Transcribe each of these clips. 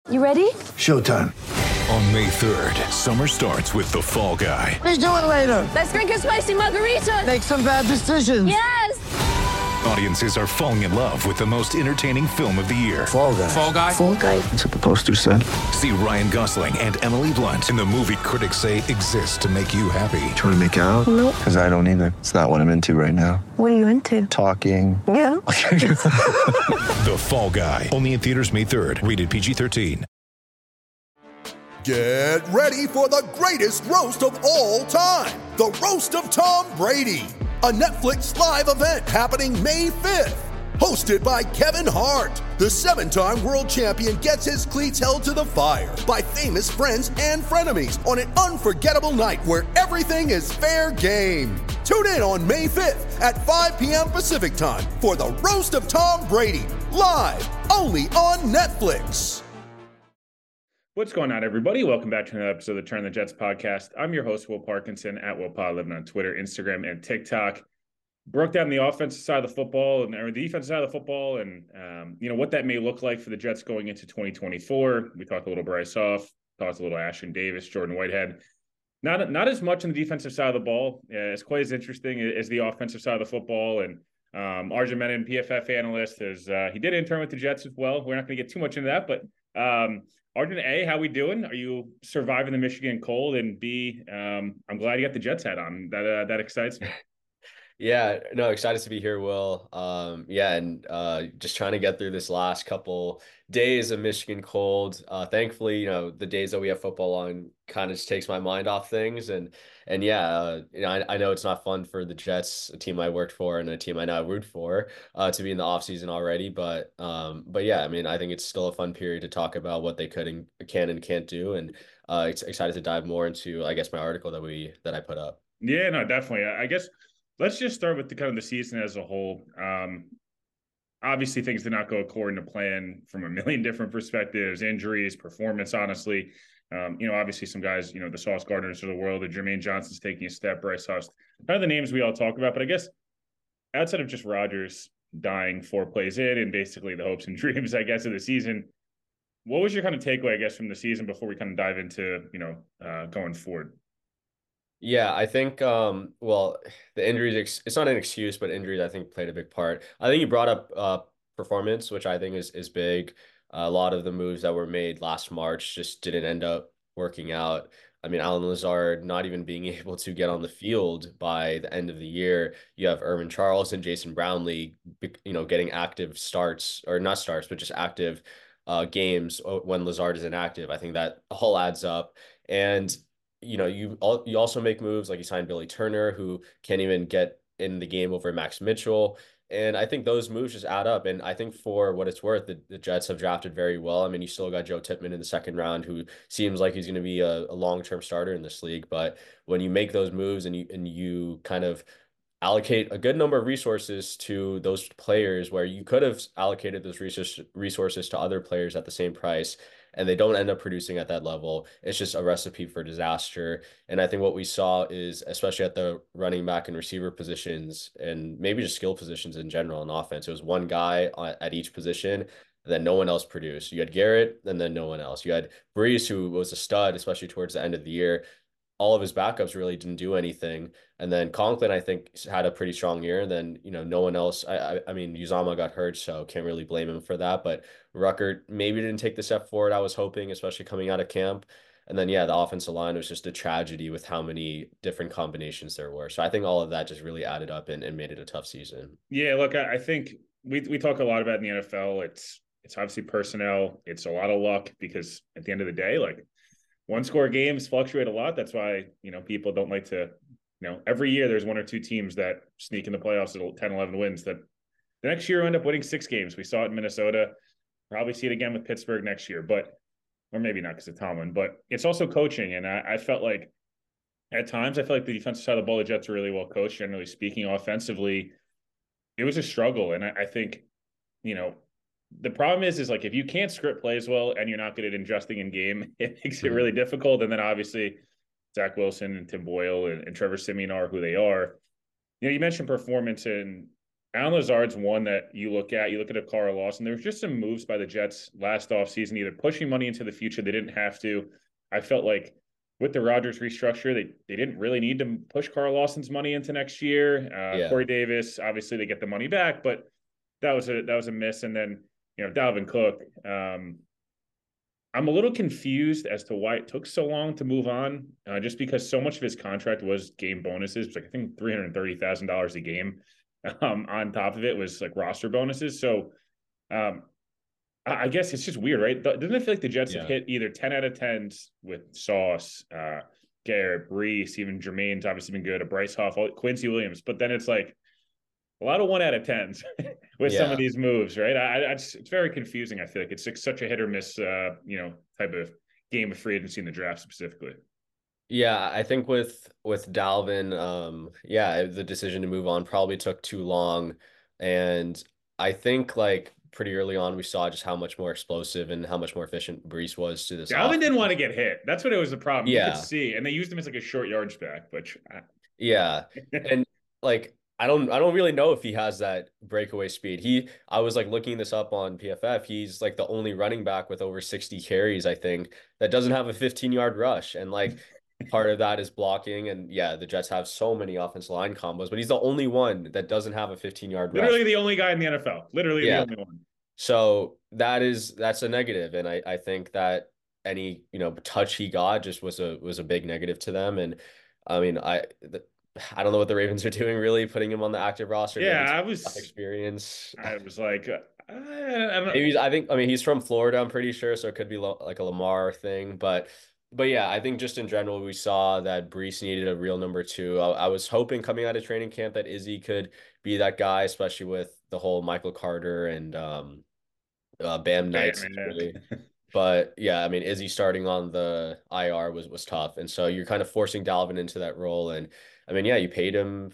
You ready? Showtime. On May 3rd, summer starts with The Fall Guy. Let's do it later. Let's drink a spicy margarita. Make some bad decisions. Yes! Audiences are falling in love with the most entertaining film of the year. Fall Guy. Fall Guy? Fall guy. That's what the poster said. See Ryan Gosling and Emily Blunt in the movie critics say exists to make you happy. Trying to make it out? Nope. Because I don't either. It's not what I'm into right now. What are you into? Talking. Yeah. The Fall Guy. Only in theaters May 3rd. Rated PG-13. Get ready for the greatest roast of all time, the Roast of Tom Brady, a Netflix live event happening May 5th. Hosted by Kevin Hart, the 7-time world champion gets his cleats held to the fire by famous friends and frenemies on an unforgettable night where everything is fair game. Tune in on May 5th at 5 p.m. Pacific time for the Roast of Tom Brady, live only on Netflix. What's going on, everybody? Welcome back to another episode of the Turn the Jets podcast. I'm your host, Will Parkinson, at WillPod, living on Twitter, Instagram, and TikTok. Broke down the offensive side of the football or the defensive side of the football and, what that may look like for the Jets going into 2024. We talked a little Bryce Huff, talked a little Ashton Davis, Jordan Whitehead. Not as much on the defensive side of the ball. It's quite as interesting as the offensive side of the football. And Arjun Menon, PFF analyst, he did intern with the Jets as well. We're not going to get too much into that, but Arjun, A, how we doing? Are you surviving the Michigan cold? And B, I'm glad you got the Jets hat on. That excites me. Yeah, no, excited to be here, Will. Just trying to get through this last couple days of Michigan cold. Thankfully, the days that we have football on kind of just takes my mind off things. I know it's not fun for the Jets, a team I worked for and a team I now root for, to be in the offseason already. But yeah, I mean, I think it's still a fun period to talk about what they can and can't do. And excited to dive more into, I guess, my article that I put up. Yeah, no, definitely. I guess let's just start with the season as a whole. Obviously, things did not go according to plan from a million different perspectives, injuries, performance, honestly. Obviously some guys, the Sauce Gardners of the world, the Jermaine Johnson's taking a step, Bryce Huff, kind of the names we all talk about. But I guess outside of just Rodgers dying 4 plays in and basically the hopes and dreams, I guess, of the season, what was your kind of takeaway, I guess, from the season before we kind of dive into, going forward? Yeah, I think, the injuries, it's not an excuse, but injuries, I think, played a big part. I think you brought up performance, which I think is big. A lot of the moves that were made last March just didn't end up working out. I mean, Allen Lazard not even being able to get on the field by the end of the year. You have Irvin Charles and Jason Brownlee, getting active starts, or not starts, but just active games when Lazard is inactive. I think that all adds up. And you also make moves like you signed Billy Turner, who can't even get in the game over Max Mitchell. And I think those moves just add up. And I think for what it's worth, the Jets have drafted very well. I mean, you still got Joe Tippmann in the second round, who seems like he's going to be a long-term starter in this league. But when you make those moves and you kind of allocate a good number of resources to those players where you could have allocated those resources to other players at the same price, and they don't end up producing at that level, it's just a recipe for disaster. And I think what we saw is, especially at the running back and receiver positions, and maybe just skill positions in general in offense, it was one guy at each position, and then no one else produced. You had Garrett, and then no one else. You had Brees, who was a stud, especially towards the end of the year. All of his backups really didn't do anything. And then Conklin, I think, had a pretty strong year. And then, no one else. I mean, Uzomah got hurt, so can't really blame him for that. But Ruckert maybe didn't take the step forward I was hoping, especially coming out of camp. And then, the offensive line was just a tragedy with how many different combinations there were. So I think all of that just really added up and made it a tough season. Yeah, look, I think we talk a lot about in the NFL. It's obviously personnel. It's a lot of luck because at the end of the day, like, one-score games fluctuate a lot. That's why, people don't like to, every year there's 1 or 2 teams that sneak in the playoffs at 10, 11 wins that the next year end up winning 6 games. We saw it in Minnesota, probably see it again with Pittsburgh next year, or maybe not because of Tomlin, but it's also coaching. And I felt like at times, I feel like the defensive side of the ball, the Jets are really well coached, generally speaking. Offensively, it was a struggle. And I think, the problem is like, if you can't script plays well and you're not good at adjusting in game, it makes it really difficult. And then obviously Zach Wilson and Tim Boyle and Trevor Siemian are who they are. You mentioned performance, and Alan Lazard's one that you look at a Carl Lawson. There was just some moves by the Jets last offseason, either pushing money into the future. They didn't have to. I felt like with the Rodgers restructure, they didn't really need to push Carl Lawson's money into next year. Corey Davis, obviously they get the money back, but that was a miss. And then, Dalvin Cook, I'm a little confused as to why it took so long to move on, just because so much of his contract was game bonuses. It was like, I think $330,000 a game. On top of it was like roster bonuses. So I guess it's just weird, right? Doesn't it feel like the Jets have hit either 10 out of 10s with Sauce, Garrett, Brees, even Jermaine's obviously been good, a Bryce Huff, Quincy Williams, but then it's like a lot of 1 out of 10s with some of these moves, right? It's very confusing. I feel like it's like such a hit or miss, type of game of free agency in the draft specifically. Yeah, I think with Dalvin, the decision to move on probably took too long. And I think like pretty early on, we saw just how much more explosive and how much more efficient Brees was to this. Dalvin didn't want to get hit. That's what it was the problem. Yeah. You could see. And they used him as like a short yardage back, but yeah. And like, I don't really know if he has that breakaway speed. I was like looking this up on PFF. He's like the only running back with over 60 carries, I think, that doesn't have a 15-yard rush. And like, part of that is blocking. And yeah, the Jets have so many offensive line combos, but he's the only one that doesn't have a 15-yard rush. Literally the only guy in the NFL. Literally the only one. So that's a negative. And I think that any, touch he got just was a big negative to them. And I mean, I don't know what the Ravens are doing, really, putting him on the active roster. Yeah, I was like, I think he's from Florida, I'm pretty sure, so it could be like a Lamar thing, but yeah, I think just in general, we saw that Brees needed a real number 2. I was hoping coming out of training camp that Izzy could be that guy, especially with the whole Michael Carter and Bam Knight. But yeah, I mean, Izzy starting on the IR was tough, and so you're kind of forcing Dalvin into that role. And I mean, yeah, you paid him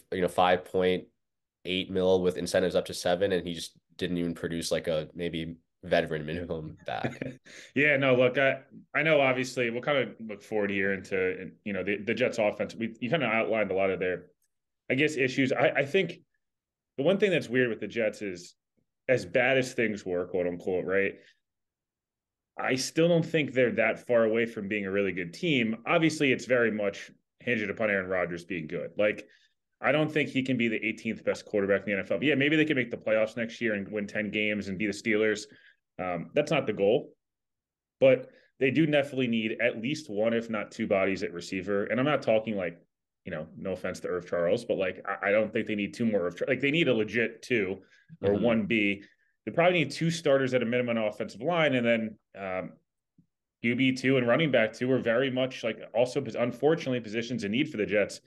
$5.8 million with incentives up to $7 million, and he just didn't even produce like a maybe veteran minimum back. Yeah, no, look, I know obviously we'll kind of look forward here into, the Jets offense. You kind of outlined a lot of their, I guess, issues. I think the one thing that's weird with the Jets is, as bad as things were, quote unquote, right? I still don't think they're that far away from being a really good team. Obviously, it's very much hinged upon Aaron Rodgers being good. Like, I don't think he can be the 18th best quarterback in the NFL. But yeah, maybe they can make the playoffs next year and win 10 games and be the Steelers. That's not the goal, but they do definitely need at least 1, if not 2 bodies at receiver. And I'm not talking like, no offense to Irv Charles, but like, I don't think they need 2 more. Like, they need a legit 2 or 1B. They probably need 2 starters at a minimum offensive line. And then QB 2 and running back 2 are very much like also, unfortunately, positions in need for the Jets.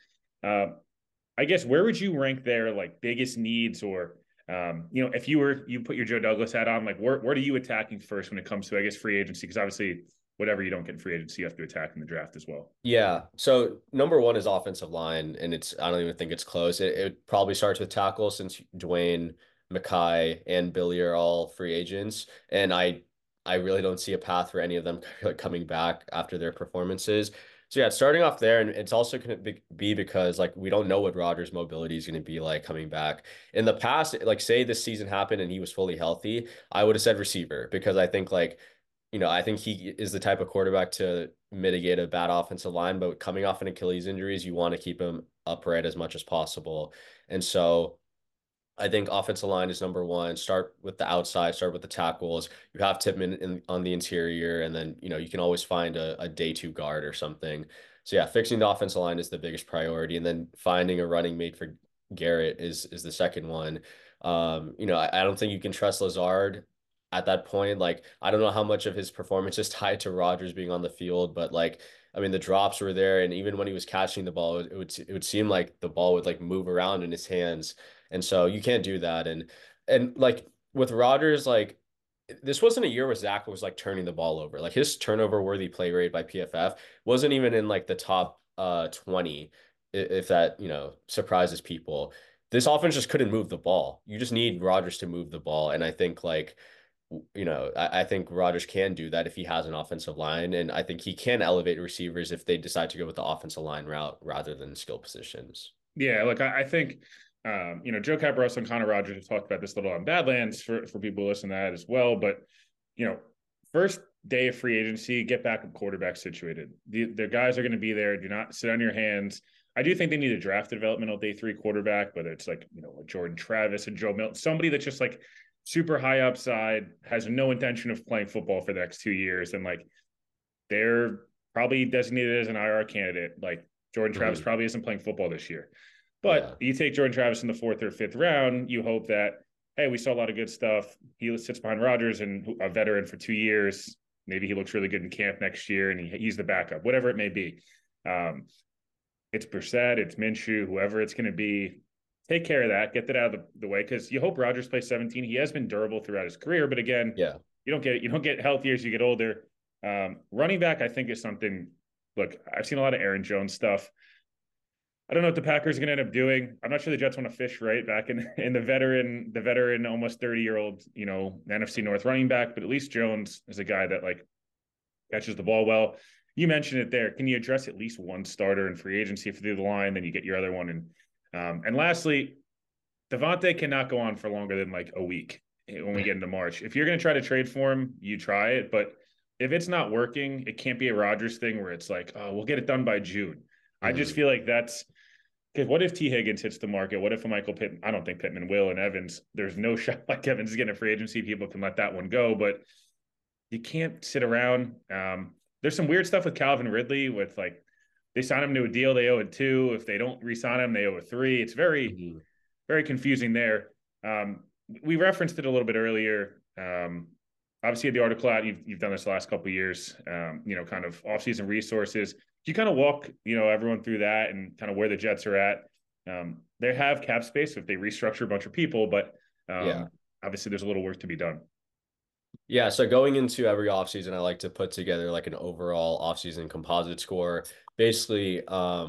I guess, where would you rank their like biggest needs, or if you put your Joe Douglas hat on, like where are you attacking first when it comes to, I guess, free agency? Because obviously whatever you don't get in free agency, you have to attack in the draft as well. Yeah. So number 1 is offensive line, and I don't even think it's close. It probably starts with tackle, since Dwayne, Mekhi, and Billy are all free agents, and I really don't see a path for any of them coming back after their performances. So yeah, starting off there, and it's also going to be because like we don't know what Rodgers' mobility is going to be like coming back. In the past, like say this season happened and he was fully healthy, I would have said receiver, because I think I think he is the type of quarterback to mitigate a bad offensive line, but coming off an Achilles injuries, you want to keep him upright as much as possible. And so I think offensive line is number 1. Start with the outside, start with the tackles. You have Tippmann on the interior, and then, you can always find a day 2 guard or something. So yeah, fixing the offensive line is the biggest priority. And then finding a running mate for Garrett is the second one. I don't think you can trust Lazard at that point. Like, I don't know how much of his performance is tied to Rodgers being on the field, but like, I mean, the drops were there. And even when he was catching the ball, it would seem like the ball would like move around in his hands. And so you can't do that. And like with Rodgers, like this wasn't a year where Zach was like turning the ball over. Like his turnover worthy play rate by PFF wasn't even in like the top 20, if that, surprises people. This offense just couldn't move the ball. You just need Rodgers to move the ball. And I think like, I think Rodgers can do that if he has an offensive line. And I think he can elevate receivers if they decide to go with the offensive line route rather than skill positions. Yeah, look, I think Joe Capros and Connor Rogers have talked about this a little on Badlands for people who listen to that as well. But, first day of free agency, get backup quarterback situated. The guys are going to be there. Do not sit on your hands. I do think they need a draft developmental day 3 quarterback, whether it's like Jordan Travis and Joe Milton, somebody that's just like super high upside, has no intention of playing football for the next 2 years. And like, they're probably designated as an IR candidate. Like Jordan Travis probably isn't playing football this year. But you take Jordan Travis in the 4th or 5th round, you hope that, hey, we saw a lot of good stuff. He sits behind Rodgers and a veteran for 2 years. Maybe he looks really good in camp next year and he's the backup, whatever it may be. It's Brissett, it's Minshew, whoever it's going to be. Take care of that. Get that out of the way, because you hope Rodgers plays 17. He has been durable throughout his career, but again, you don't get healthier as you get older. Running back, I think, is something. Look, I've seen a lot of Aaron Jones stuff. I don't know what the Packers are going to end up doing. I'm not sure the Jets want to fish right back in the veteran, almost 30-year-old, NFC North running back. But at least Jones is a guy that like catches the ball well. You mentioned it there. Can you address at least one starter in free agency through the line? Then you get your other one. And lastly, Devontae cannot go on for longer than like a week when we get into March. If you're going to try to trade for him, you try it. But if it's not working, it can't be a Rodgers thing where it's like, oh, we'll get it done by June. I just feel like that's because what if T. Higgins hits the market? What if a Michael Pittman? I don't think Pittman will, and Evans. There's no shot like Evans is getting a free agency. People can let that one go, but you can't sit around. There's some weird stuff with Calvin Ridley with like they sign him to a deal, they owe a 2. If they don't re-sign him, they owe a 3. It's very, very confusing there. We referenced it a little bit earlier. Obviously, the article out, you've done this the last couple of years, kind of offseason resources. You kind of walk, everyone through that and kind of where the Jets are at. They have cap space if they restructure a bunch of people, but obviously there's a little work to be done. Yeah, so going into every offseason, I like to put together like an overall offseason composite score, basically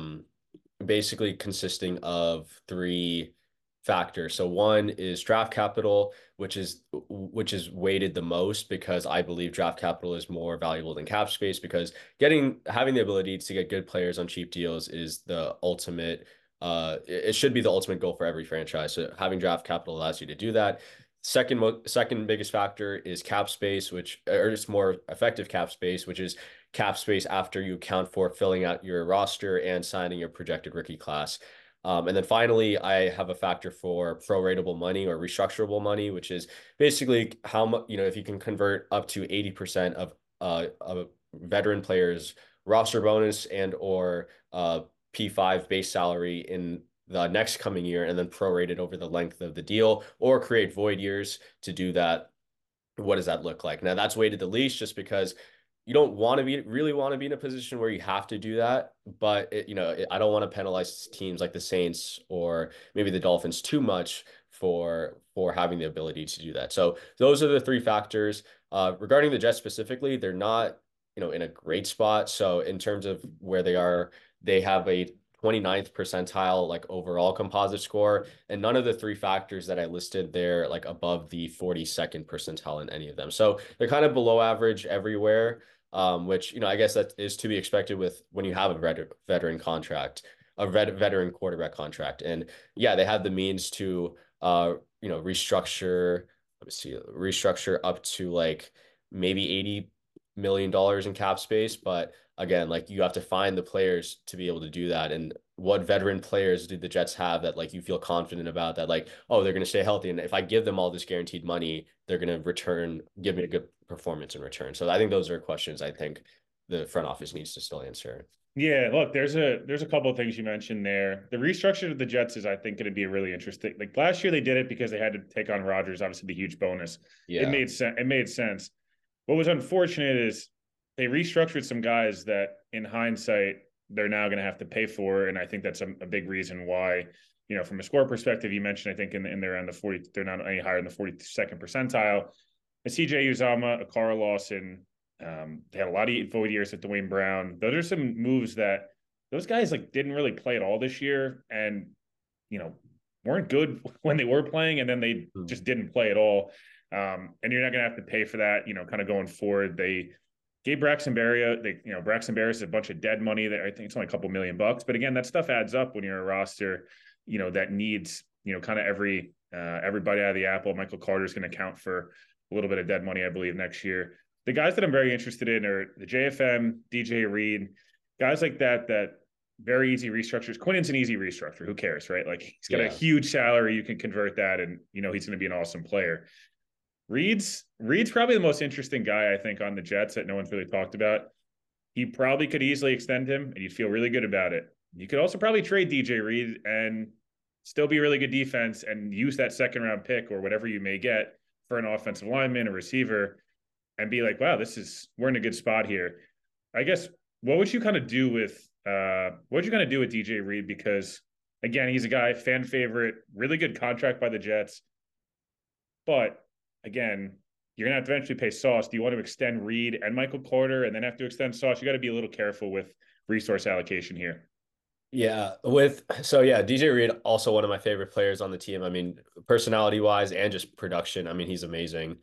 consisting of 3 factors. So one is draft capital, which is weighted the most because I believe draft capital is more valuable than cap space, because having the ability to get good players on cheap deals is the ultimate. It should be the ultimate goal for every franchise. So having draft capital allows you to do that. Second biggest factor is cap space, or it's more effective cap space, which is cap space after you account for filling out your roster and signing your projected rookie class. And then finally, I have a factor for proratable money or restructurable money, which is basically how much, if you can convert up to 80% of a veteran player's roster bonus and or P5 base salary in the next coming year, and then prorate it over the length of the deal, or create void years to do that. What does that look like? Now that's weighted the least just because you don't really want to be in a position where you have to do that. But I don't want to penalize teams like the Saints or maybe the Dolphins too much for having the ability to do that. So those are the 3 factors. Regarding the Jets specifically, they're not, in a great spot. So in terms of where they are, they have a 29th percentile like overall composite score, and none of the 3 factors that I listed there like above the 42nd percentile in any of them. So they're kind of below average everywhere, which I guess that is to be expected with when you have a veteran contract, veteran quarterback contract. And they have the means to restructure up to like maybe $80 million in cap space, but again, like you have to find the players to be able to do that. And what veteran players do the Jets have that like you feel confident about that, like, oh, they're going to stay healthy, and if I give them all this guaranteed money, they're going to give me a good performance in return. So I think those are questions I think the front office needs to still answer. Yeah, look, there's a couple of things you mentioned there. The restructure of the Jets is, I think, going to be a really interesting. Like last year, they did it because they had to take on Rodgers, obviously the huge bonus. Yeah, it made sense. What was unfortunate is they restructured some guys that, in hindsight, they're now going to have to pay for, and I think that's a big reason why. From a score perspective, you mentioned, I think in there on the 40, they're not any higher than the 42nd percentile. A CJ Uzomah, a Carl Lawson. They had a lot of void years with Dwayne Brown. Those are some moves that those guys like didn't really play at all this year, and weren't good when they were playing, and then they just didn't play at all. And you're not going to have to pay for that, kind of going forward. They gave Braxton Berrios, Braxton Berrios is a bunch of dead money there. I think it's only a couple $1 million, but again, that stuff adds up when you're a roster, that needs kind of everybody out of the apple. Michael Carter is going to count for a little bit of dead money, I believe, next year. The guys that I'm very interested in are the JFM, DJ Reed, guys like that very easy restructures. Quinnen's an easy restructure. Who cares, right? Like he's got a huge salary. You can convert that and, he's going to be an awesome player. Reed's probably the most interesting guy, I think, on the Jets that no one's really talked about. He probably could easily extend him and you'd feel really good about it. You could also probably trade DJ Reed and still be a really good defense and use that second round pick or whatever you may get for an offensive lineman, a receiver, and be like, wow, we're in a good spot here. I guess, what would you kind of do with DJ Reed? Because again, he's a guy, fan favorite, really good contract by the Jets. But again, you're going to have to eventually pay Sauce. Do you want to extend Reed and Michael Carter and then have to extend Sauce? You got to be a little careful with resource allocation here. Yeah. DJ Reed, also one of my favorite players on the team. I mean, personality wise and just production. I mean, he's amazing.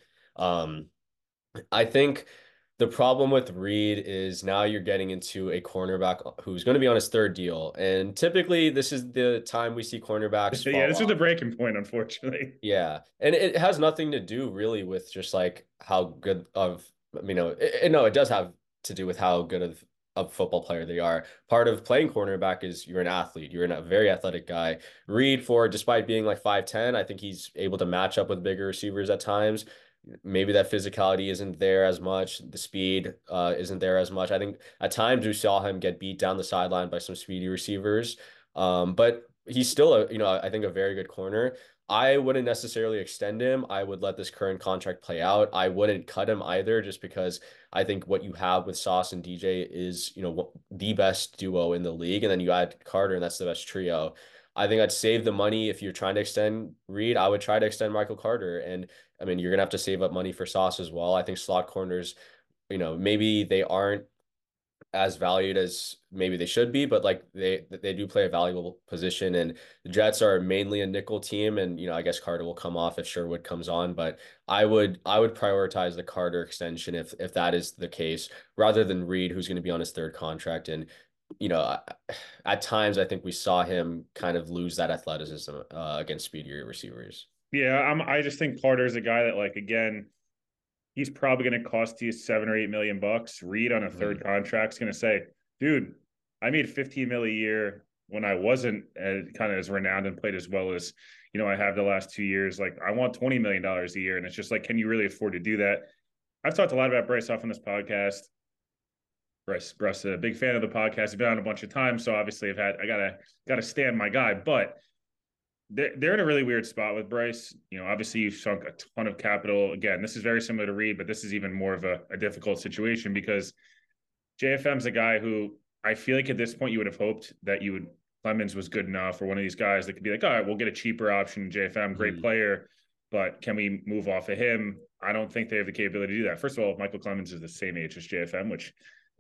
I think the problem with Reed is now you're getting into a cornerback who's going to be on his third deal. And typically this is the time we see cornerbacks. Yeah, this is the breaking point, unfortunately. Yeah. And it has nothing to do really with just like how good of, it does have to do with how good of a football player they are. Part of playing cornerback is you're an athlete. You're a very athletic guy. Reed, despite being like 5'10", I think he's able to match up with bigger receivers at times. Maybe that physicality isn't there as much. The speed isn't there as much. I think at times we saw him get beat down the sideline by some speedy receivers. But he's still I think a very good corner. I wouldn't necessarily extend him. I would let this current contract play out. I wouldn't cut him either, just because I think what you have with Sauce and DJ is, the best duo in the league. And then you add Carter and that's the best trio. I think I'd save the money. If you're trying to extend Reed, I would try to extend Michael Carter. And I mean, you're going to have to save up money for Sauce as well. I think slot corners, maybe they aren't as valued as maybe they should be, but like they do play a valuable position. And the Jets are mainly a nickel team. And, I guess Carter will come off if Sherwood comes on, but I would prioritize the Carter extension if that is the case, rather than Reed, who's going to be on his third contract. And, at times I think we saw him kind of lose that athleticism against speedier receivers. Yeah, I just think Carter's a guy that, like, again, he's probably going to cost you $7 or $8 million. Reed on a third contract is going to say, dude, I made $15 million a year when I wasn't kind of as renowned and played as well as, I have the last 2 years. Like, I want $20 million a year. And it's just like, can you really afford to do that? I've talked a lot about Bryce Huff on this podcast. Bryce, a big fan of the podcast. I've been on a bunch of times, so obviously I gotta stand my guy. But they're in a really weird spot with Bryce. Obviously you've sunk a ton of capital. Again, this is very similar to Reed, but this is even more of a difficult situation because JFM's a guy who I feel like at this point you would have hoped that Clemens was good enough, or one of these guys that could be like, all right, we'll get a cheaper option. JFM, great player, but can we move off of him? I don't think they have the capability to do that. First of all, Michael Clemens is the same age as JFM, which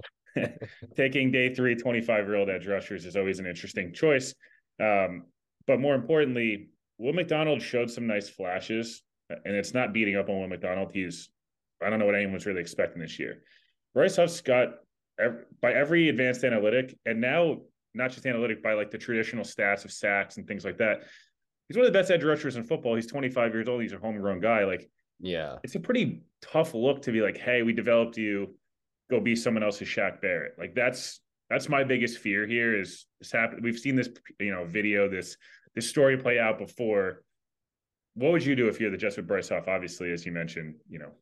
taking day 3 25-year-old edge rushers is always an interesting choice. But more importantly, Will McDonald showed some nice flashes, and it's not beating up on Will McDonald. I don't know what anyone's really expecting this year. Bryce Huff's got, by every advanced analytic, and now not just analytic, by like the traditional stats of sacks and things like that, he's one of the best edge rushers in football. He's 25 years old. He's a homegrown guy. Like, yeah, it's a pretty tough look to be like, hey, we developed you, go be someone else's Shaq Barrett. Like, that's my biggest fear here is this happen. We've seen this, video, this story play out before. What would you do if you're the Jets with Bryce Huff? Obviously, as you mentioned,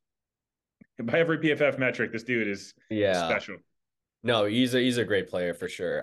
by every PFF metric, this dude is special. No, he's a great player for sure.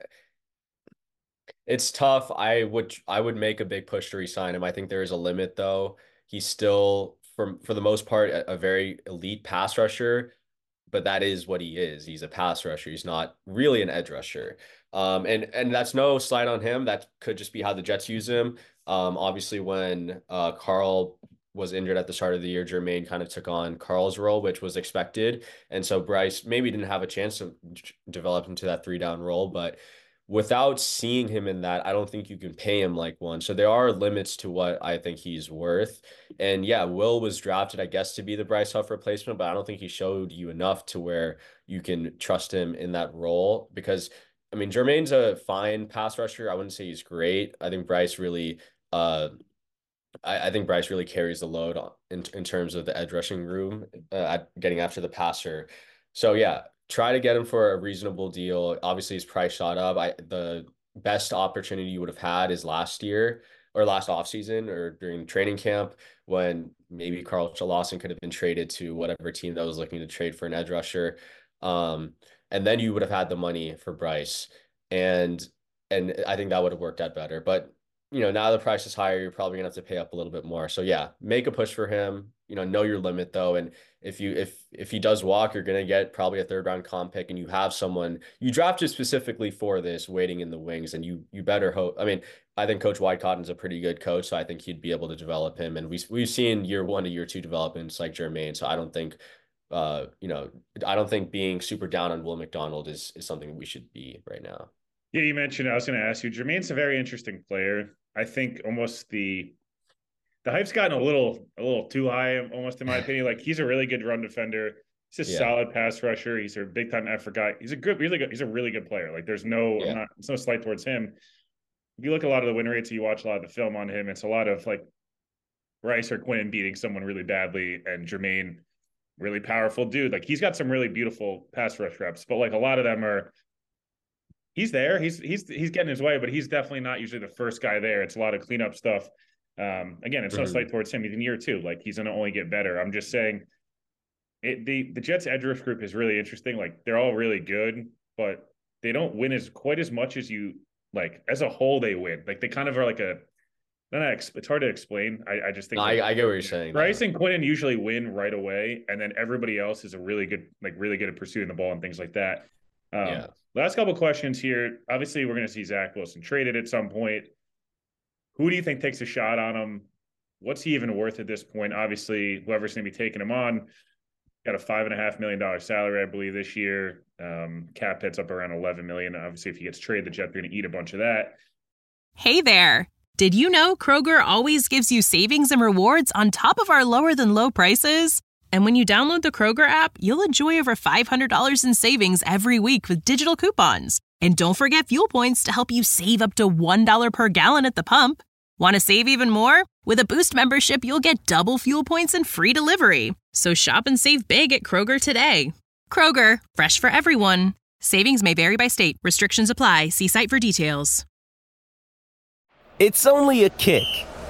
It's tough. I would make a big push to re-sign him. I think there is a limit though. He's still, for the most part, a very elite pass rusher, but that is what he is. He's a pass rusher. He's not really an edge rusher. And that's no slight on him. That could just be how the Jets use him. Obviously when Carl was injured at the start of the year, Jermaine kind of took on Carl's role, which was expected. And so Bryce maybe didn't have a chance to develop into that 3-down role, but without seeing him in that, I don't think you can pay him like one. So there are limits to what I think he's worth. And yeah, Will was drafted, I guess, to be the Bryce Huff replacement, but I don't think he showed you enough to where you can trust him in that role because, I mean, Jermaine's a fine pass rusher. I wouldn't say he's great. I think Bryce really I think Bryce really carries the load in terms of the edge rushing room, getting after the passer. So yeah, try to get him for a reasonable deal. Obviously, his price shot up. The best opportunity you would have had is last year or last offseason or during training camp when maybe Carl Lawson could have been traded to whatever team that was looking to trade for an edge rusher. And then you would have had the money for Bryce. And I think that would have worked out better. But now the price is higher, you're probably gonna have to pay up a little bit more. So yeah, make a push for him. Know your limit though. And if he does walk, you're gonna get probably a 3rd-round comp pick, and you have someone you drafted specifically for this waiting in the wings, and you better hope. I mean, I think Coach Whitecotton's a pretty good coach, so I think he'd be able to develop him. And we've seen year 1 to year 2 developments like Jermaine. So I don't think I don't think being super down on Will McDonald is something we should be right now. Yeah, you mentioned, I was going to ask you, Jermaine's a very interesting player. I think almost the hype's gotten a little too high, almost in my opinion. Like, he's a really good run defender. He's a solid pass rusher. He's a big time effort guy. He's a really good player. Like, there's it's no slight towards him. If you look at a lot of the win rates, you watch a lot of the film on him, it's a lot of like Rice or Quinn beating someone really badly, and Jermaine, really powerful dude. Like, he's got some really beautiful pass rush reps, but like a lot of them are, he's there. He's getting his way, but he's definitely not usually the first guy there. It's a lot of cleanup stuff. Again, it's no slight towards him. He's in year 2. Like, he's going to only get better. I'm just saying the Jets edge rush group is really interesting. Like, they're all really good, but they don't win quite as much as you like as a whole. They win. Like, they kind of are like it's hard to explain. I just think I get what you're saying. Bryce and Quinnen usually win right away, and then everybody else is really good at pursuing the ball and things like that. Last couple questions here. Obviously, we're going to see Zach Wilson traded at some point. Who do you think takes a shot on him? What's he even worth at this point? Obviously, whoever's going to be taking him on got a $5.5 million salary, I believe, this year. Cap hits up around $11 million. Obviously, if he gets traded, the Jets are going to eat a bunch of that. Hey there. Did you know Kroger always gives you savings and rewards on top of our lower than low prices? And when you download the Kroger app, you'll enjoy over $500 in savings every week with digital coupons. And don't forget fuel points to help you save up to $1 per gallon at the pump. Want to save even more? With a Boost membership, you'll get double fuel points and free delivery. So shop and save big at Kroger today. Kroger, fresh for everyone. Savings may vary by state. Restrictions apply. See site for details. It's only a kick,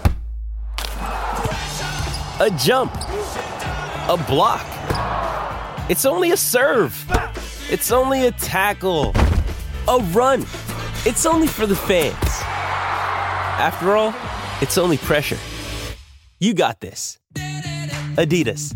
a jump, a block. It's only a serve. It's only a tackle, a run. It's only for the fans. After all, it's only pressure. You got this. Adidas.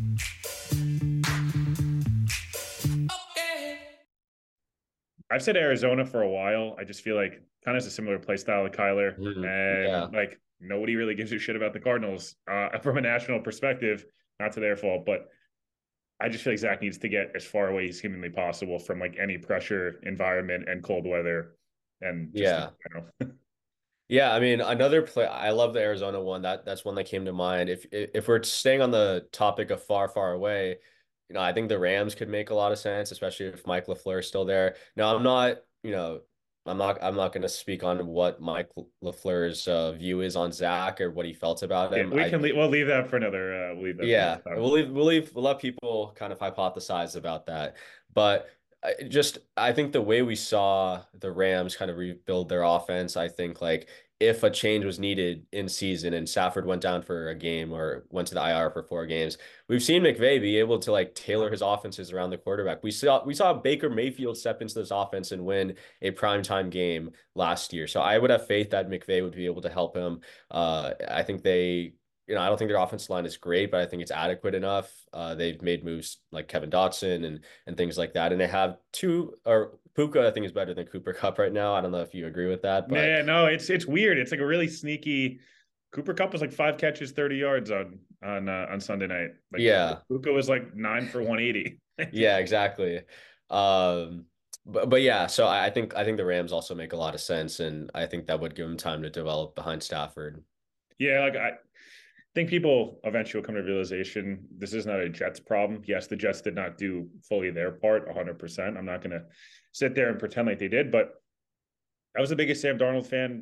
I've said Arizona for a while. I just feel like kind of has a similar play style to Kyler. And like, nobody really gives a shit about the Cardinals from a national perspective, not to their fault, but I just feel like Zach needs to get as far away as humanly possible from like any pressure environment and cold weather. And just, Yeah, I mean, another play. I love the Arizona one. That's one that came to mind. If we're staying on the topic of far, far away, I think the Rams could make a lot of sense, especially if Mike LaFleur is still there. Now, I'm not going to speak on what Mike LaFleur's view is on Zach or what he felt about him. We'll leave that for another. We'll let people kind of hypothesize about that, but. I think the way we saw the Rams kind of rebuild their offense, I think like if a change was needed in season and Stafford went down for a game or went to the IR for 4 games, we've seen McVay be able to like tailor his offenses around the quarterback. We saw Baker Mayfield step into this offense and win a primetime game last year. So I would have faith that McVay would be able to help him. I think I don't think their offensive line is great, but I think it's adequate enough. They've made moves like Kevin Dotson and things like that. And they have Puka, I think, is better than Cooper Kupp right now. I don't know if you agree with that. But yeah, no, it's weird. It's like a really sneaky. Cooper Kupp was like 5 catches, 30 yards on Sunday night. Like, Puka was like 9 for 180. Yeah, exactly. But yeah, so I think the Rams also make a lot of sense, and I think that would give them time to develop behind Stafford. Yeah, like I think people eventually will come to the realization this is not a Jets problem. Yes, the Jets did not do fully their part 100%. I'm not going to sit there and pretend like they did, but I was the biggest Sam Darnold fan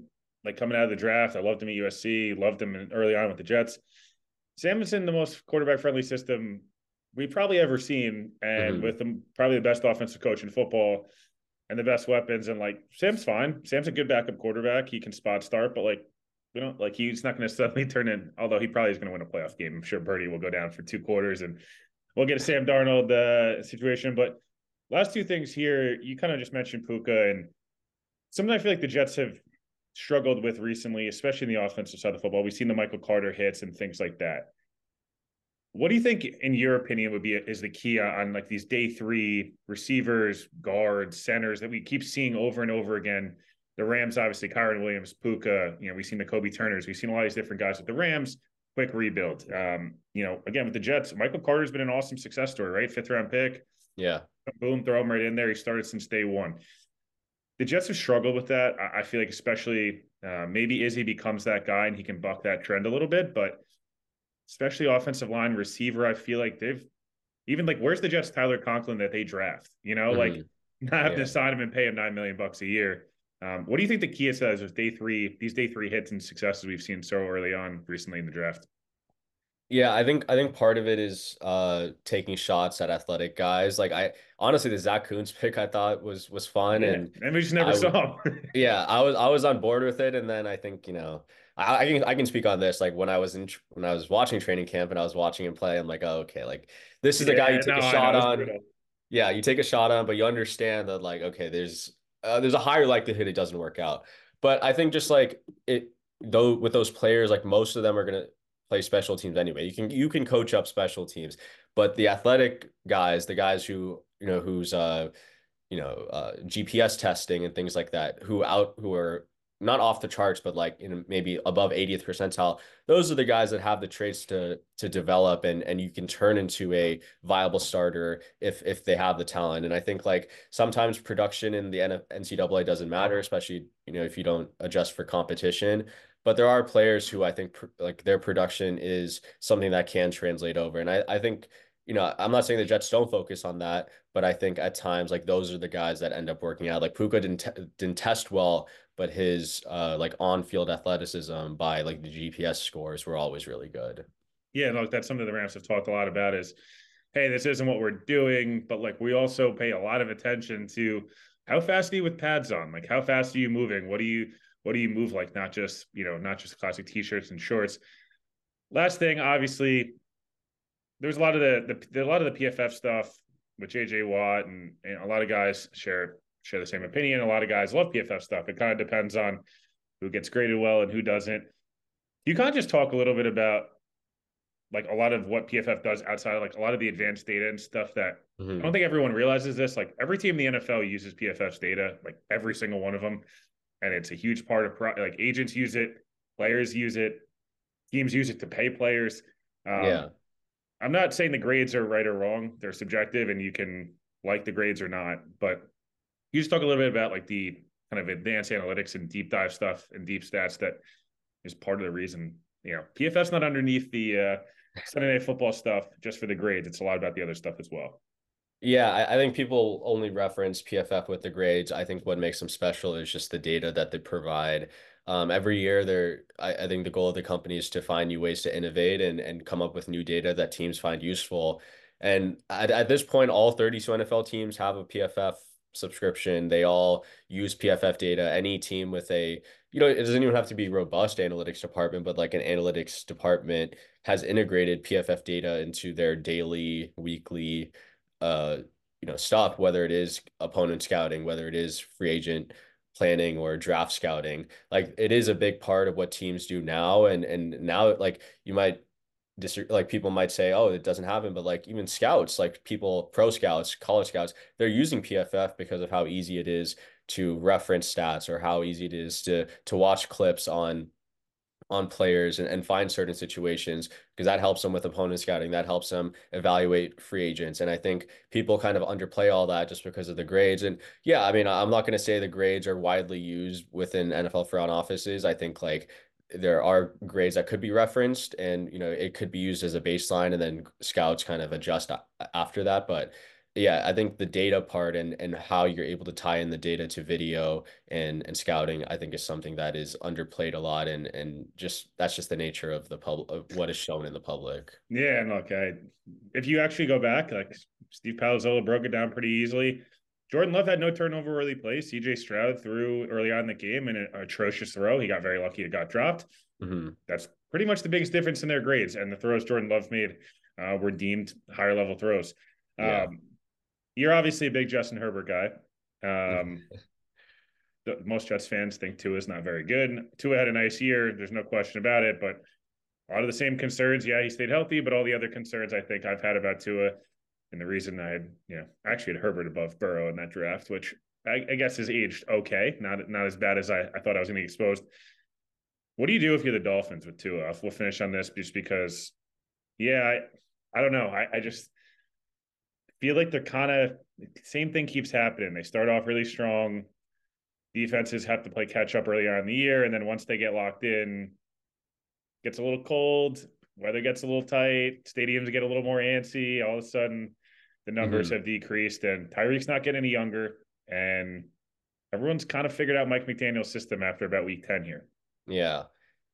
like coming out of the draft. I loved him at USC, loved him early on with the Jets. Sam is in the most quarterback-friendly system we've probably ever seen, and with probably the best offensive coach in football and the best weapons. And like Sam's fine. Sam's a good backup quarterback. He can spot start, but like we don't like he's not going to suddenly turn in. Although he probably is going to win a playoff game. I'm sure Birdie will go down for 2 quarters, and we'll get a Sam Darnold situation. But last 2 things here, you kind of just mentioned Puka, and something I feel like the Jets have struggled with recently, especially in the offensive side of the football. We've seen the Michael Carter hits and things like that. What do you think, in your opinion, is the key on like these day 3 receivers, guards, centers that we keep seeing over and over again? The Rams, obviously, Kyren Williams, Puka. We've seen the Kobe Turners. We've seen a lot of these different guys with the Rams. Quick rebuild. Again with the Jets, Michael Carter's been an awesome success story, right? 5th-round pick. Yeah. Boom, throw him right in there. He started since day 1. The Jets have struggled with that. I feel like, especially maybe Izzy becomes that guy and he can buck that trend a little bit, but especially offensive line, receiver, I feel like they've even like, where's the Jets Tyler Conklin that they draft? Like not have to sign him and pay him $9 million a year. What do you think the key is to these day 3 hits and successes we've seen so early on recently in the draft? Yeah, I think part of it is taking shots at athletic guys. Like honestly, the Zach Kuntz pick I thought was fun, and we just never saw him. Yeah, I was on board with it, and then I think I can speak on this. Like when I was watching training camp and I was watching him play, I'm like, oh, okay, like this is the guy you take a shot on. Yeah, you take a shot on, but you understand that like, okay, there's a higher likelihood it doesn't work out. But I think just like though with those players, like most of them are gonna play special teams anyway. You can coach up special teams, but the athletic guys, the guys who who's GPS testing and things like that, who are not off the charts, but like maybe above 80th percentile, those are the guys that have the traits to develop and you can turn into a viable starter if they have the talent. And I think like sometimes production in the NCAA doesn't matter, especially if you don't adjust for competition. But there are players who I think like their production is something that can translate over. And I think, I'm not saying the Jets don't focus on that, but I think at times like those are the guys that end up working out. Like Puka didn't test well, but his like on-field athleticism by like the GPS scores were always really good. Yeah, look, that's something the Rams have talked a lot about is, hey, this isn't what we're doing, but like we also pay a lot of attention to how fast are you with pads on? Like how fast are you moving? What do you move like? Not just classic t-shirts and shorts. Last thing, obviously, there's a lot of the PFF stuff with JJ Watt and a lot of guys share the same opinion. A lot of guys love PFF stuff. It kind of depends on who gets graded well and who doesn't. You kind of just talk a little bit about like a lot of what PFF does outside of like a lot of the advanced data and stuff that I don't think everyone realizes this. Like every team in the NFL uses PFF's data, like every single one of them. And it's a huge part of like agents use it, players use it, teams use it to pay players. I'm not saying the grades are right or wrong. They're subjective and you can like the grades or not, but you just talk a little bit about like the kind of advanced analytics and deep dive stuff and deep stats that is part of the reason, PFF's not underneath the Sunday Night Football stuff just for the grades. It's a lot about the other stuff as well. Yeah, I think people only reference PFF with the grades. I think what makes them special is just the data that they provide. Every year, I think the goal of the company is to find new ways to innovate and come up with new data that teams find useful. And at this point, all 32 NFL teams have a PFF subscription. They all use PFF data. Any team with it doesn't even have to be robust analytics department, but like an analytics department has integrated PFF data into their daily, weekly stuff, whether it is opponent scouting, whether it is free agent planning or draft scouting. Like it is a big part of what teams do now. And now like you might people might say, oh, it doesn't happen, but like even scouts, like people, pro scouts, college scouts, they're using PFF because of how easy it is to reference stats or how easy it is to watch clips on players and find certain situations, because that helps them with opponent scouting. That helps them evaluate free agents. And I think people kind of underplay all that just because of the grades. And yeah, I mean, I'm not going to say the grades are widely used within NFL front offices. I think like there are grades that could be referenced and, it could be used as a baseline and then scouts kind of adjust after that. But yeah, I think the data part and how you're able to tie in the data to video and scouting, I think is something that is underplayed a lot, and just that's just the nature of the public, of what is shown in the public. Yeah, and look, if you actually go back, like Steve Palazzolo broke it down pretty easily. Jordan Love had no turnover early play. CJ Stroud threw early on in the game in an atrocious throw. He got very lucky it got dropped. That's pretty much the biggest difference in their grades. And the throws Jordan Love made were deemed higher level throws. You're obviously a big Justin Herbert guy. Most Jets fans think Tua is not very good. Tua had a nice year. There's no question about it. But a lot of the same concerns. Yeah, he stayed healthy, but all the other concerns I think I've had about Tua. And the reason I had, actually had Herbert above Burrow in that draft, which I guess is aged okay, not as bad as I thought I was going to be exposed. What do you do if you're the Dolphins with Tua? We'll finish on this just because, I don't know. I just feel like they're kind of same thing keeps happening. They start off really strong. Defenses have to play catch up early on in the year, and then once they get locked in, gets a little cold. Weather gets a little tight. Stadiums get a little more antsy. All of a sudden, the numbers have decreased, and Tyreek's not getting any younger, and everyone's kind of figured out Mike McDaniel's system after about week 10 here. Yeah.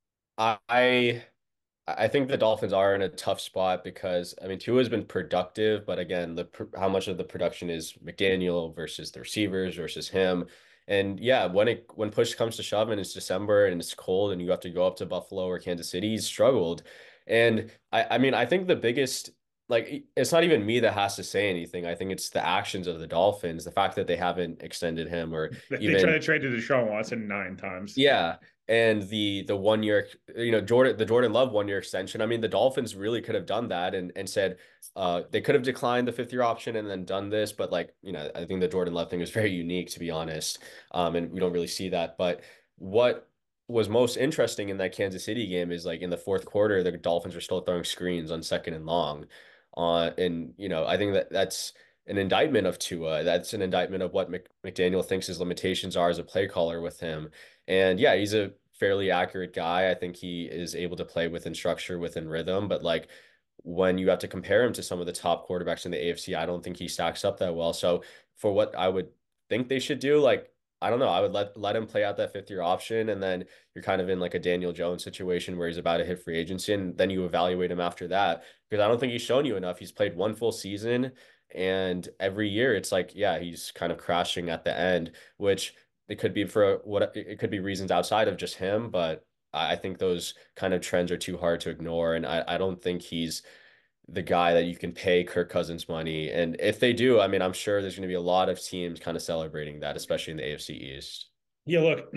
I think the Dolphins are in a tough spot because, I mean, Tua has been productive, but again, how much of the production is McDaniel versus the receivers versus him. And yeah, when push comes to shove and it's December and it's cold and you have to go up to Buffalo or Kansas City, he's struggled. And I mean, I think the biggest, like, it's not even me that has to say anything. I think it's the actions of the Dolphins, the fact that they haven't extended him or they even tried to trade to Deshaun Watson 9 times. Yeah. And the 1 year, the Jordan Love 1 year extension. I mean, the Dolphins really could have done that and said they could have declined the 5th year option and then done this. But like, I think the Jordan Love thing was very unique, to be honest. And we don't really see that. But what was most interesting in that Kansas City game is like in the 4th quarter, the Dolphins were still throwing screens on 2nd and long. And I think that's an indictment of Tua. That's an indictment of what McDaniel thinks his limitations are as a play caller with him. And yeah, he's a fairly accurate guy. I think he is able to play within structure, within rhythm. But like when you have to compare him to some of the top quarterbacks in the AFC, I don't think he stacks up that well. So for what I would think they should do, like, I don't know, I would let him play out that 5th year option. And then you're kind of in like a Daniel Jones situation where he's about to hit free agency. And then you evaluate him after that, because I don't think he's shown you enough. He's played 1 full season. And every year it's like, yeah, he's kind of crashing at the end, which it could be it could be reasons outside of just him. But I think those kind of trends are too hard to ignore. And I don't think he's the guy that you can pay Kirk Cousins money. And if they do, I mean, I'm sure there's going to be a lot of teams kind of celebrating that, especially in the AFC East. Yeah, look,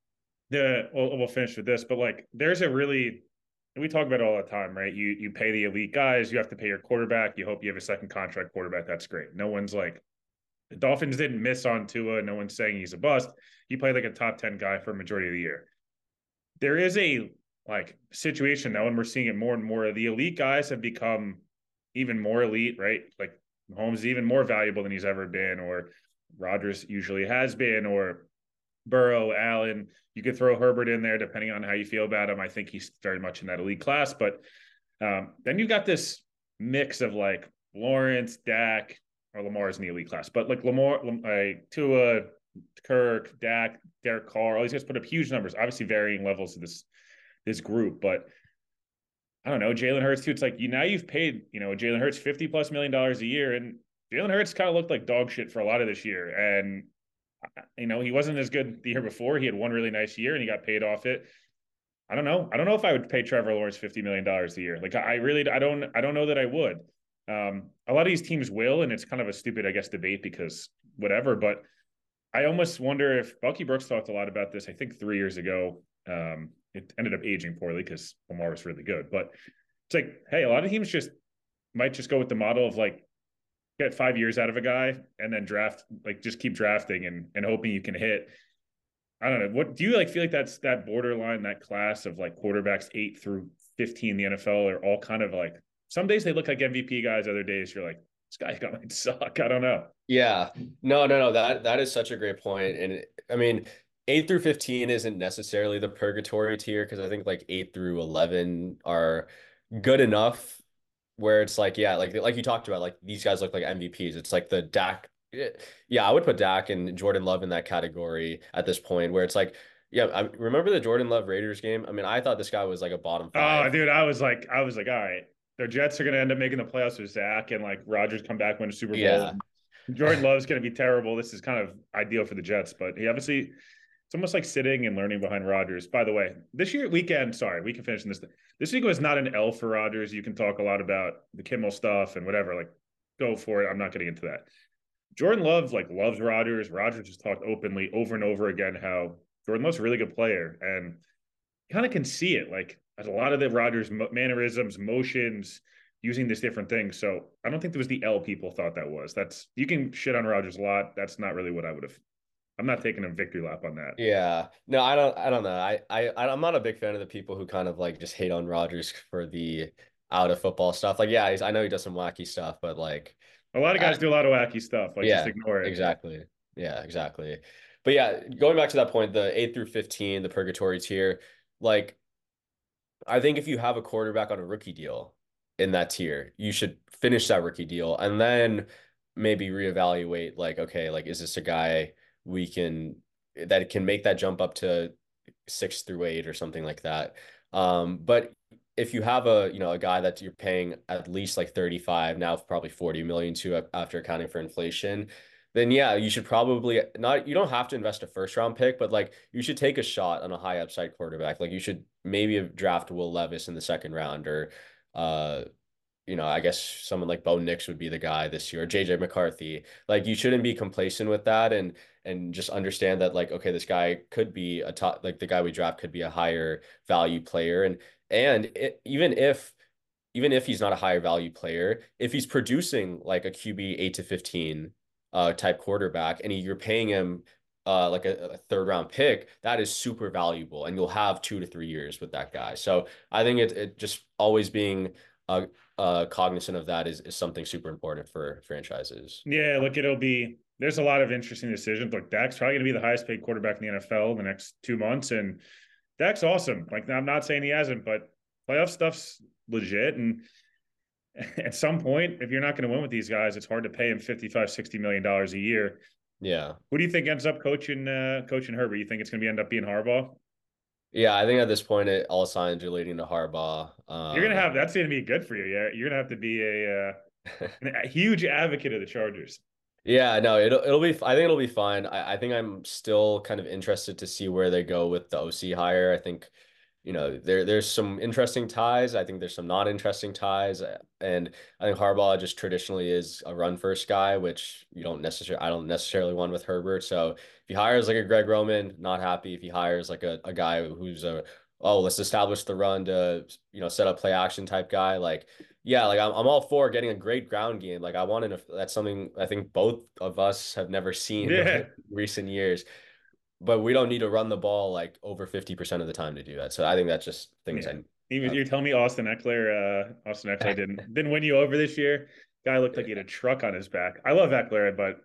we'll finish with this, but like there's a really, we talk about it all the time, right? You pay the elite guys, you have to pay your quarterback. You hope you have a second contract quarterback. That's great. No one's like, the Dolphins didn't miss on Tua. No one's saying he's a bust. He played like a top 10 guy for a majority of the year. There is a like situation now, and we're seeing it more and more. The elite guys have become even more elite, right? Like Mahomes is even more valuable than he's ever been, or Rodgers usually has been, or Burrow, Allen. You could throw Herbert in there depending on how you feel about him. I think he's very much in that elite class. But then you got this mix of like Lawrence, Dak, or Lamar's in the elite class, but like Lamar, Tua, Kirk, Dak, Derek Carr, all these guys put up huge numbers. Obviously, varying levels of this group, but I don't know, Jalen Hurts too. It's like you've paid Jalen Hurts $50+ million a year, and Jalen Hurts kind of looked like dog shit for a lot of this year, and he wasn't as good the year before. He had one really nice year, and he got paid off it. I don't know if I would pay Trevor Lawrence $50 million a year. Like I don't know that I would. A lot of these teams will, and it's kind of a stupid, I guess, debate because whatever. But I almost wonder if Bucky Brooks talked a lot about this. I think 3 years ago. It ended up aging poorly because Lamar was really good. But it's like, hey, a lot of teams might just go with the model of like get 5 years out of a guy and then draft, like just keep drafting and hoping you can hit. I don't know. What do you like feel like that's that borderline, that class of like quarterbacks 8 through 15 in the NFL are all kind of like, some days they look like MVP guys, other days you're like, this guy might suck. I don't know. Yeah. No. That is such a great point. And I mean, 8 through 15 isn't necessarily the purgatory tier, because I think like 8 through 11 are good enough where it's like, yeah, like you talked about, like these guys look like MVPs. It's like the Dak. Yeah, I would put Dak and Jordan Love in that category at this point, where it's like, yeah, I remember the Jordan Love Raiders game. I mean, I thought this guy was like a bottom five. Oh, dude, I was like, all right, the Jets are going to end up making the playoffs with Zach, and like Rodgers come back, win a Super Bowl. Yeah. Jordan Love's going to be terrible. This is kind of ideal for the Jets, but he obviously, it's almost like sitting and learning behind Rodgers. By the way, we can finish this. This week was not an L for Rodgers. You can talk a lot about the Kimmel stuff and whatever. Like, go for it. I'm not getting into that. Jordan Love like loves Rodgers. Rodgers just talked openly over and over again how Jordan Love's a really good player, and you kind of can see it. Like, a lot of the Rodgers mannerisms, motions, using these different things. So I don't think there was the L people thought that was. You can shit on Rodgers a lot. That's not really what I would have. I'm not taking a victory lap on that. Yeah. No, I don't know. I'm not a big fan of the people who kind of like just hate on Rodgers for the out of football stuff. Like, yeah, I know he does some wacky stuff, but like a lot of guys do a lot of wacky stuff. Like, yeah, just ignore it. Exactly. Yeah, exactly. But yeah, going back to that point, the 8 through 15, the purgatory tier, like I think if you have a quarterback on a rookie deal in that tier, you should finish that rookie deal and then maybe reevaluate, like, okay, like, is this a guy that can make that jump up to 6 through 8 or something like that. But if you have a guy that you're paying at least like 35, now probably 40 million to after accounting for inflation, then yeah, you should probably you don't have to invest a first round pick, but like you should take a shot on a high upside quarterback. Like you should maybe draft Will Levis in the second round, or I guess someone like Bo Nix would be the guy this year, or JJ McCarthy. Like you shouldn't be complacent with that, and just understand that, like, okay, this guy could be a top, like the guy we draft could be a higher value player. Even if he's not a higher value player, if he's producing like a QB 8 to 15 type quarterback, and you're paying him like a third round pick, that is super valuable, and you'll have 2 to 3 years with that guy. So I think it just always being cognizant of that is something super important for franchises. Yeah, look, there's a lot of interesting decisions. Like, Dak's probably going to be the highest paid quarterback in the NFL in the next 2 months, and Dak's awesome. Like, I'm not saying he hasn't, but playoff stuff's legit, and at some point, if you're not going to win with these guys, it's hard to pay him $55-60 million a year. Yeah. Who do you think ends up coaching Herbert? You think it's going to end up being Harbaugh? Yeah, I think at this point, all signs are leading to Harbaugh. That's going to be good for you. Yeah, you're going to have to be a huge advocate of the Chargers. Yeah, no, it'll be. I think it'll be fine. I think I'm still kind of interested to see where they go with the OC hire. I think, there's some interesting ties. I think there's some not interesting ties, and I think Harbaugh just traditionally is a run first guy, which I don't necessarily want with Herbert. So if he hires like a Greg Roman, not happy. If he hires like a guy who's let's establish the run to set up play action type guy, like, yeah, like I'm all for getting a great ground game. Like that's something I think both of us have never seen in recent years. But we don't need to run the ball like over 50% of the time to do that. So I think that's just things. Yeah. You're telling me Austin Eckler didn't win you over this year? Guy looked like he had a truck on his back. I love Eckler, but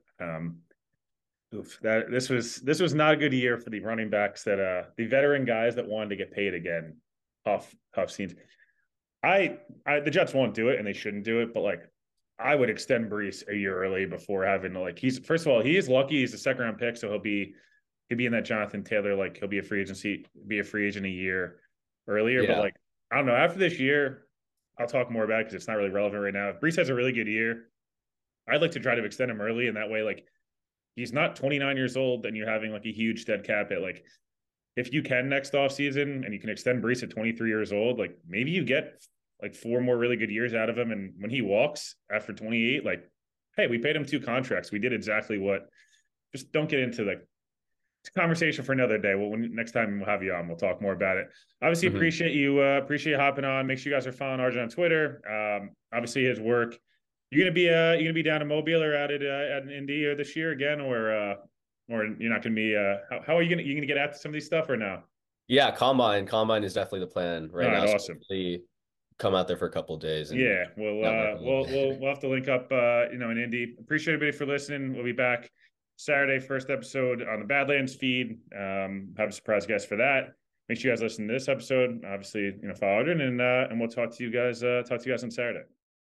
this was not a good year for the running backs the veteran guys that wanted to get paid again. Tough scenes. The Jets won't do it, and they shouldn't do it. But like, I would extend Brees a year early before having he is lucky. He's a second round pick, so he'll be in that Jonathan Taylor, like he'll be a free agent a year earlier. Yeah. But like, I don't know, after this year, I'll talk more about it because it's not really relevant right now. If Brees has a really good year, I'd like to try to extend him early. And that way, like, he's not 29 years old and you're having like a huge dead cap hit. Like, if you can next offseason and you can extend Brees at 23 years old, like maybe you get like 4 more really good years out of him. And when he walks after 28, like, hey, we paid him 2 contracts. We did exactly what, just don't get into like, it's a conversation for another day. Well, next time we'll have you on, we'll talk more about it. Obviously, appreciate you hopping on. Make sure you guys are following Arjun on Twitter. Obviously, his work. You gonna be down in Mobile or at Indy this year again, or you're not gonna be? How are you gonna get after some of these stuff or no? Yeah, combine is definitely the plan right now. Awesome. So come out there for a couple of days. Yeah, we'll have to link up. In Indy. Appreciate everybody for listening. We'll be back Saturday, first episode on the Badlands feed. Have a surprise guest for that. Make sure you guys listen to this episode. Obviously, follow Arjun, and we'll talk to you guys on Saturday.